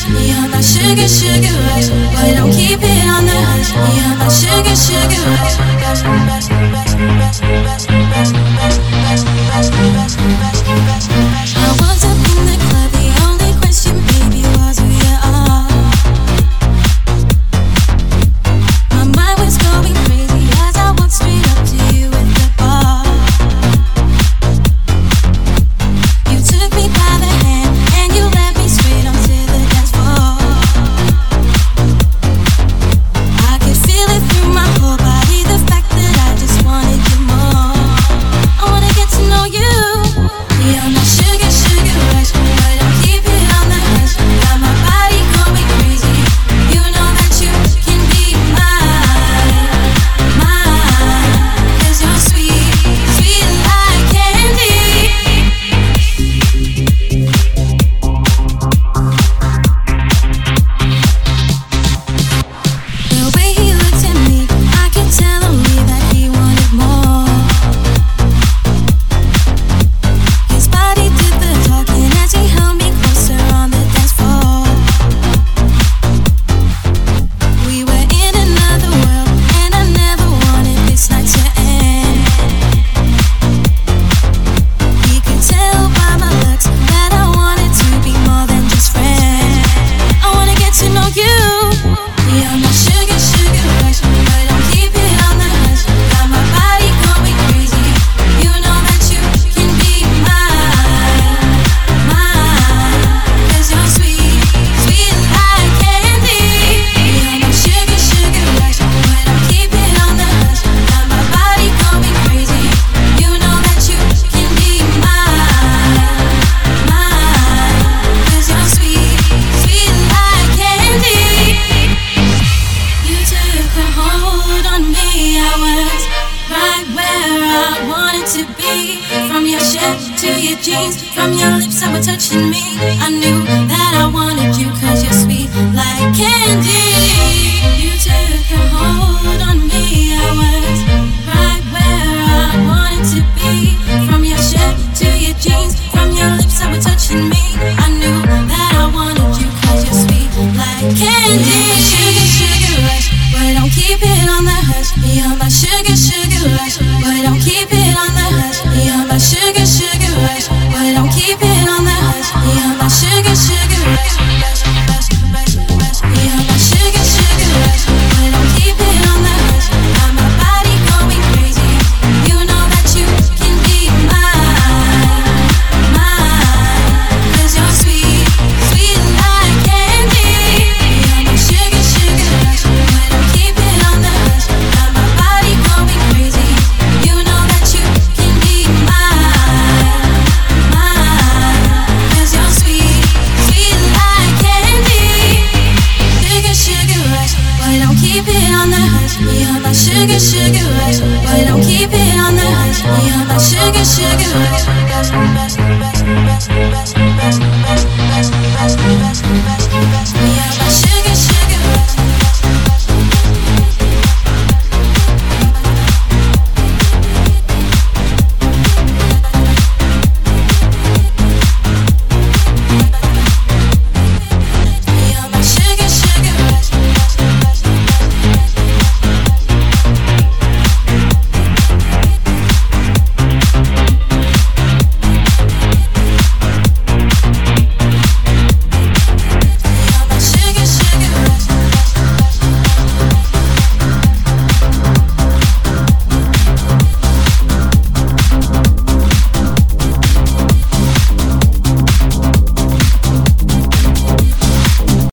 rush. You're my sugar, sugar rush. But don't keep it on the hush. You're my sugar, sugar rush. I was up in the club. The only question, baby, was who you are. My mind was going crazy as I walked straight up to you at the bar. You took me by the hand and you led me straight onto the dance floor. I could feel it through my whole body, the fact that I just wanted you more. I wanna get to know you. You're my sugar, sugar rush, but don't keep it on the hush. Got my body going crazy. You know that you can be mine, mine. 'Cause you're sweet, sweet like candy. The way he looked at me, I could tell only that he wanted more. His body did the talking as he held me closer on the dance floor. We were in another world, and I never wanted this night to end. He could tell by my looks that I wanted to be more than just friends. I wanna get to know you. You're my sugar, sugar rush, but don't keep it on the hush. Got my body going crazy. You know that you can be mine, mine. 'Cause you're sweet, sweet like candy. You're my sugar, sugar rush, but don't keep it on the hush. Got my body going crazy. You know that you can be mine, mine. 'Cause you're sweet, sweet like candy. You took a hold on me, I was right where I wanted to be. From your shirt to your jeans, from your lips that were touching me, I knew that I wanted you 'cause you're sweet like candy. You took a hold on